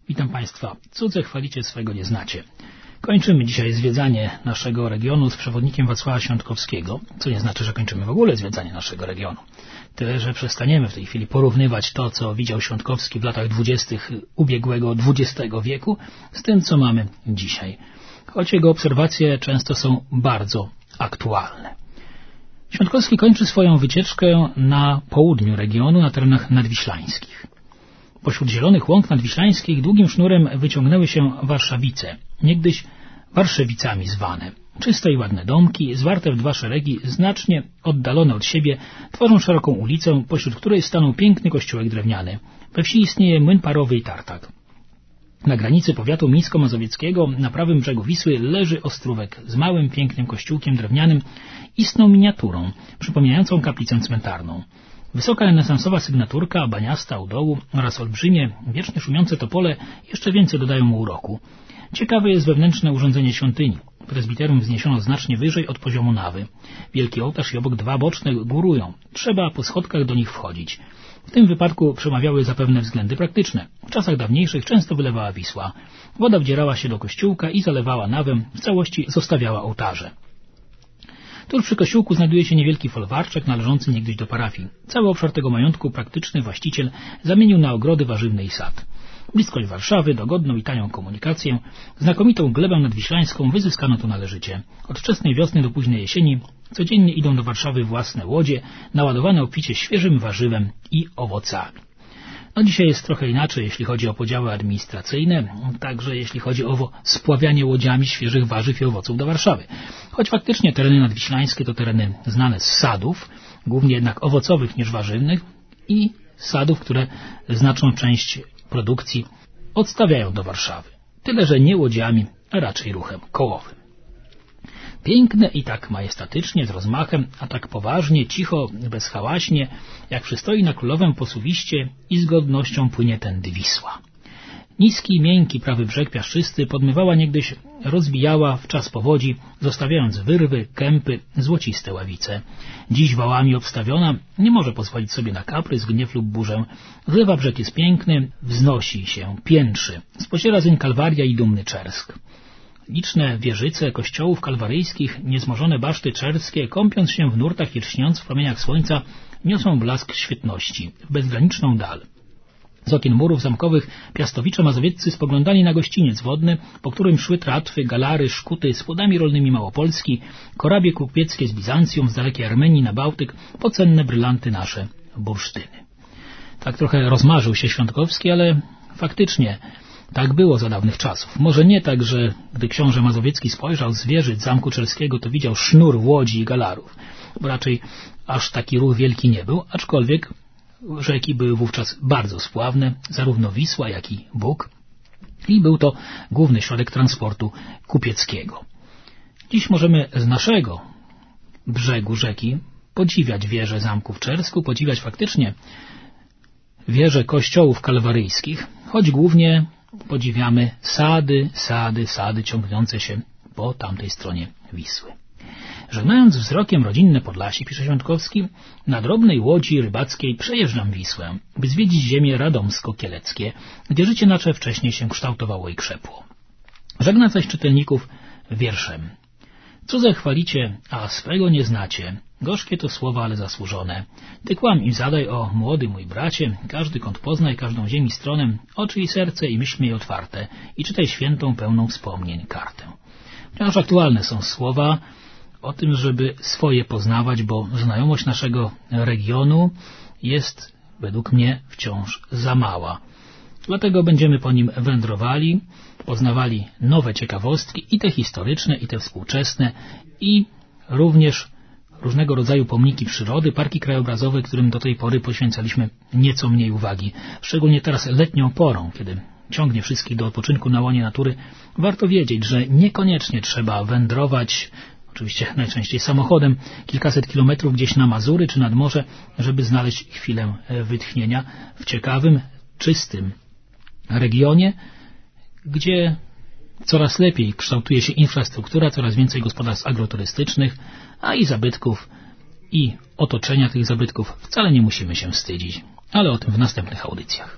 Witam Państwa. Cudze chwalicie, swego nie znacie. Kończymy dzisiaj zwiedzanie naszego regionu z przewodnikiem Wacława Świątkowskiego, co nie znaczy, że kończymy w ogóle zwiedzanie naszego regionu. Tyle, że przestaniemy w tej chwili porównywać to, co widział Świątkowski w latach 20. ubiegłego XX wieku, z tym, co mamy dzisiaj. Choć jego obserwacje często są bardzo aktualne. Świątkowski kończy swoją wycieczkę na południu regionu, na terenach nadwiślańskich. Pośród zielonych łąk nadwiślańskich długim sznurem wyciągnęły się Warszawice, niegdyś Warszewicami zwane. Czyste i ładne domki, zwarte w dwa szeregi, znacznie oddalone od siebie, tworzą szeroką ulicę, pośród której stanął piękny kościółek drewniany. We wsi istnieje młyn parowy i tartak. Na granicy powiatu mińsko-mazowieckiego, na prawym brzegu Wisły, leży Ostrówek z małym, pięknym kościółkiem drewnianym, istną miniaturą, przypominającą kaplicę cmentarną. Wysoka renesansowa sygnaturka, baniasta u dołu oraz olbrzymie, wiecznie szumiące topole jeszcze więcej dodają mu uroku. Ciekawe jest wewnętrzne urządzenie świątyni. Prezbiterum wzniesiono znacznie wyżej od poziomu nawy. Wielki ołtarz i obok dwa boczne górują. Trzeba po schodkach do nich wchodzić. W tym wypadku przemawiały zapewne względy praktyczne. W czasach dawniejszych często wylewała Wisła. Woda wdzierała się do kościółka i zalewała nawę, w całości zostawiała ołtarze. Tuż przy kościółku znajduje się niewielki folwarczek należący niegdyś do parafii. Cały obszar tego majątku praktyczny właściciel zamienił na ogrody warzywne i sad. Bliskość Warszawy, dogodną i tanią komunikację, znakomitą glebę nadwiślańską wyzyskano tu należycie. Od wczesnej wiosny do późnej jesieni codziennie idą do Warszawy własne łodzie, naładowane obficie świeżym warzywem i owocami. No dzisiaj jest trochę inaczej, jeśli chodzi o podziały administracyjne, także jeśli chodzi o spławianie łodziami świeżych warzyw i owoców do Warszawy. Choć faktycznie tereny nadwiślańskie to tereny znane z sadów, głównie jednak owocowych niż warzywnych, i sadów, które znaczną część produkcji odstawiają do Warszawy. Tyle, że nie łodziami, a raczej ruchem kołowym. Piękne i tak majestatycznie, z rozmachem, a tak poważnie, cicho, bezhałaśnie, jak przystoi na królowę posuwiście i z godnością płynie tędy Wisła. Niski, miękki prawy brzeg piaszczysty podmywała niegdyś, rozbijała w czas powodzi, zostawiając wyrwy, kępy, złociste ławice. Dziś wałami obstawiona, nie może pozwolić sobie na kaprys, gniew lub burzę. Zlewa brzeg jest piękny, wznosi się, piętrzy. Spociera zeń Kalwaria i dumny Czersk. Liczne wieżyce kościołów kalwaryjskich, niezmożone baszty czerskie, kąpiąc się w nurtach i lśniąc w promieniach słońca, niosą blask świetności, w bezgraniczną dal. Z okien murów zamkowych piastowicze mazowieccy spoglądali na gościniec wodny, po którym szły tratwy, galary, szkuty z płodami rolnymi Małopolski, korabie kupieckie z Bizancjum, z dalekiej Armenii na Bałtyk, po cenne brylanty nasze bursztyny. Tak trochę rozmarzył się Świątkowski, ale faktycznie tak było za dawnych czasów. Może nie tak, że gdy książę Mazowiecki spojrzał z wieżyc zamku czerskiego, to widział sznur łodzi i galarów, bo raczej aż taki ruch wielki nie był, aczkolwiek rzeki były wówczas bardzo spławne, zarówno Wisła, jak i Bóg, i był to główny środek transportu kupieckiego. Dziś możemy z naszego brzegu rzeki podziwiać wieże zamku w Czersku, podziwiać faktycznie wieże kościołów kalwaryjskich, choć głównie podziwiamy sady ciągnące się po tamtej stronie Wisły. Żegnając wzrokiem rodzinne Podlasie, pisze Świątkowski, na drobnej łodzi rybackiej przejeżdżam Wisłę, by zwiedzić ziemię radomsko-kieleckie, gdzie życie nasze wcześniej się kształtowało i krzepło. Żegna zaś czytelników wierszem. Cudze chwalicie, a swego nie znacie. Gorzkie to słowa, ale zasłużone. Ty kłam i zadaj, o młody mój bracie, każdy kąt poznaj, każdą ziemi stronę, oczy i serce i myśl miej otwarte i czytaj świętą, pełną wspomnień kartę. Wciąż aktualne są słowa o tym, żeby swoje poznawać, bo znajomość naszego regionu jest według mnie wciąż za mała. Dlatego będziemy po nim wędrowali, poznawali nowe ciekawostki, i te historyczne, i te współczesne, i również różnego rodzaju pomniki przyrody, parki krajobrazowe, którym do tej pory poświęcaliśmy nieco mniej uwagi. Szczególnie teraz letnią porą, kiedy ciągnie wszystkich do odpoczynku na łonie natury, warto wiedzieć, że niekoniecznie trzeba wędrować, oczywiście najczęściej samochodem, kilkaset kilometrów gdzieś na Mazury czy nad morze, żeby znaleźć chwilę wytchnienia w ciekawym, czystym regionie, gdzie coraz lepiej kształtuje się infrastruktura, coraz więcej gospodarstw agroturystycznych, a i zabytków i otoczenia tych zabytków wcale nie musimy się wstydzić, ale o tym w następnych audycjach.